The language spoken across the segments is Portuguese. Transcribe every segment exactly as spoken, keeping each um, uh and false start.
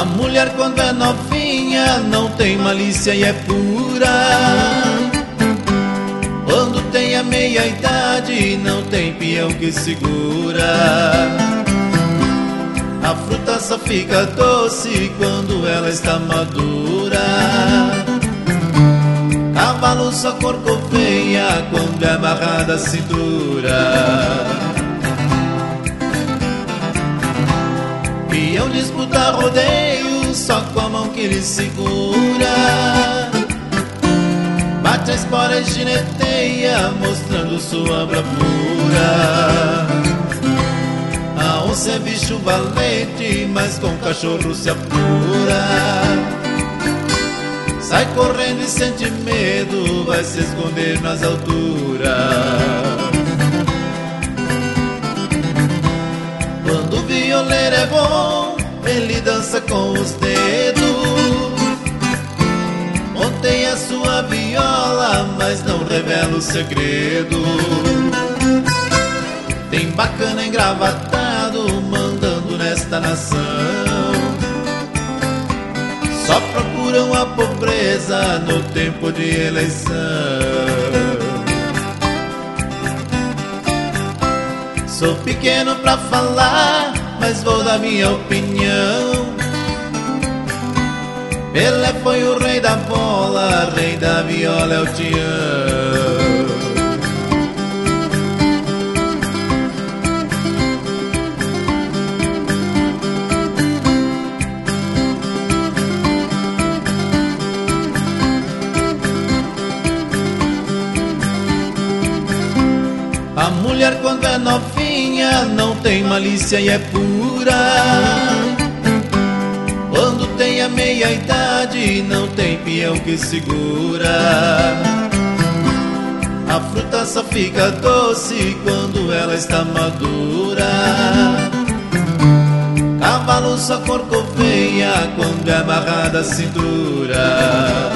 A mulher quando é novinha não tem malícia e é pura. Quando tem a meia idade não tem peão que segura. A fruta só fica doce quando ela está madura. Cavalo só corcoveia quando é amarrada a cintura. Peão disputa rodeio só com a mão que ele segura. Bate a espora e gineteia mostrando sua bravura. A onça é bicho valente, mas com cachorro se apura. Sai correndo e sente medo, vai se esconder nas alturas. Quando o violeiro é bom, ele dança com os dedos. Montei a sua viola, mas não revela o segredo. Tem bacana engravatado, mandando nesta nação. Só procuram a pobreza no tempo de eleição. Sou pequeno pra falar, mas vou dar minha opinião. Pelé foi o rei da bola, rei da viola é o Tião. A mulher quando é novinha não tem malícia e é pura. Quando tem a meia idade não tem peão que segura. A fruta só fica doce quando ela está madura. Cavalo só corcoveia quando é amarrada a cintura.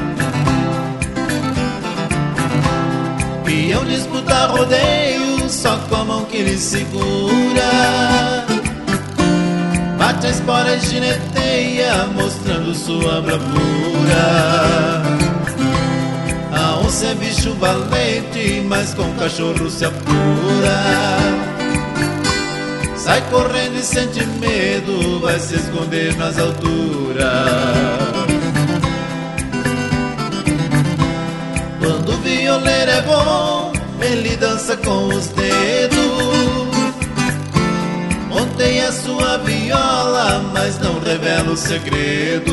Peão disputa rodeio só com a mão que ele segura. Bate a espora e gineteia mostrando sua bravura. A onça é bicho valente, mas com cachorro se apura. Sai correndo e sente medo, vai se esconder nas alturas. Quando o violeiro é bom, ele dança com os dedos. Montei a sua viola, mas não revela o segredo.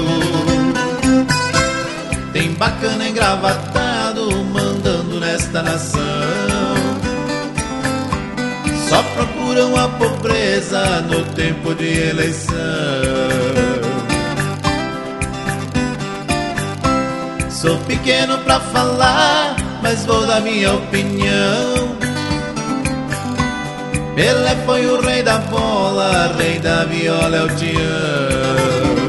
Tem bacana engravatado, mandando nesta nação. Só procuram a pobreza no tempo de eleição. Sou pequeno pra falar, mas vou dar minha opinião. Pelé foi o rei da bola, rei da viola é o Tião.